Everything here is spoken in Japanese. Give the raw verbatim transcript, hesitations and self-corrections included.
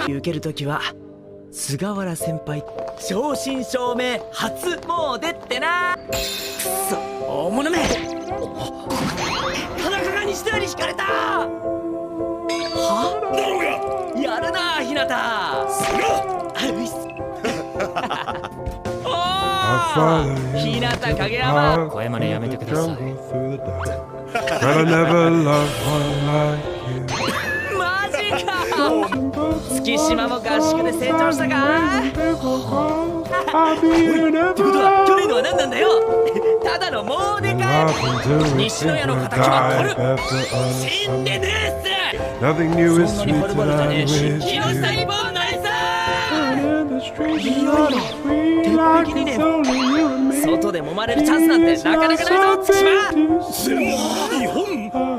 受けるときは菅原先輩正真正銘初詣ってな。くそ大物め。田中が西寺に引かれた。はだろうがやるな日向。すがおー日向影山声真似やめてください。マジか。月島も合宿で成長したか。おいってことは去年のは何なんだよ。ただのモーデか。西野屋の敵は取る。死んでねえっす。そんなにはるばるじゃねえし木下イボンないさ。いやいや鉄壁にね外で揉まれるチャンスなんてなかなかないぞ月島。日本